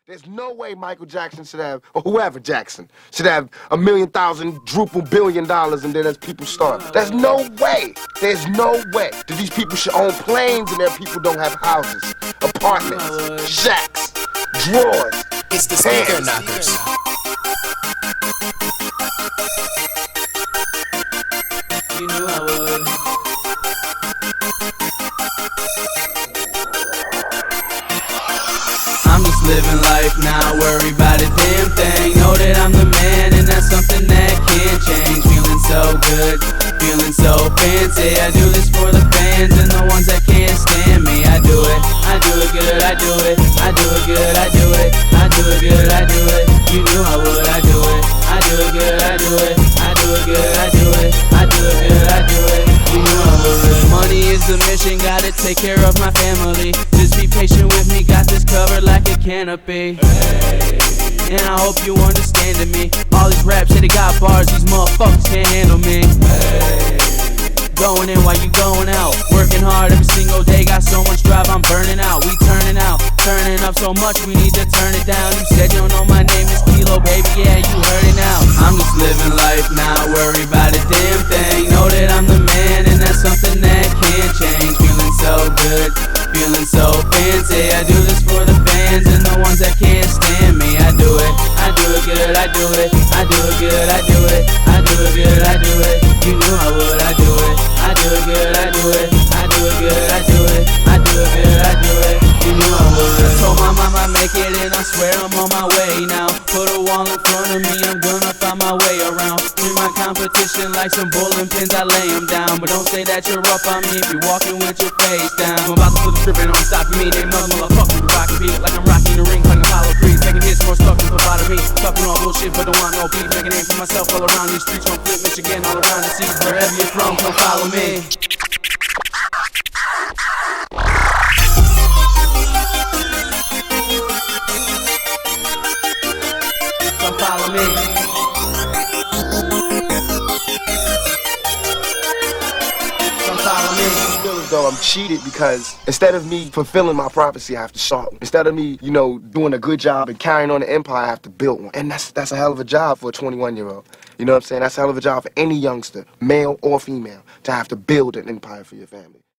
There's no way Michael Jackson should have, or whoever Jackson, should have $1 million, $1 billion, and then there's people starving. There's no way. There's no way that these people should own planes and their people don't have houses, apartments, shacks, drawers. It's the Speaker Knockers. You knew I would. I'm just living life, not worry about a damn thing. Know that I'm the man, and that's something that can't change. Feeling so good, feeling so fancy. I do this for the fans and the ones that can't stand me. I do it good, I do it, I do it good, I do it, I do it good, I do it. You knew I would, I do it, I do it good, I do it, I do it good, I do it, I do it good, I do it. You knew I would. Money is the mission, gotta take care of my family. Just be patient with me, got this covered like a canopy. And I hope you understanding me. All these raps say they got bars, these motherfuckers can't handle me. Going in while you going out, working hard every single day, got so much drive I'm burning out. We turning out, turning up so much we need to turn it down. You said you don't know my name is Kilo, baby, yeah, you heard it now. I'm just living life, not worry about a damn thing. Know that I'm the man and that's something that can't change. Feeling so good, feeling so fancy. I do this for the fans and the ones that can't stand me. I do it good, I do it, I do it good, I do it, I do it good, I do it. You knew I would, I do it, I do it good, I do it, I do it good, I do it, I do it good, I do it. You knew I would. I told my mama make it and I swear I'm on my way now. Put a wall in front of me, I'm gonna find my way around. Treat my competition like some bowling pins, I lay them down. But don't say that you're up on me if you're walking with your face down. I'm about to flip the script and don't stop me. They know motherfuckers with rockin' beat like I'm rocking the ring, playing Apollo 3. Taking hits, more stuff than bother me. Talking all bullshit but don't want no beef. Making a name for myself all around these streets. Gon' flip Michigan all around the seas. Wherever you're from, come follow me. Come follow me. Come follow me. I feel as though I'm cheated because instead of me fulfilling my prophecy, I have to start one. Instead of me, doing a good job and carrying on the empire, I have to build one. And that's a hell of a job for a 21-year-old. You know what I'm saying? That's a hell of a job for any youngster, male or female, to have to build an empire for your family.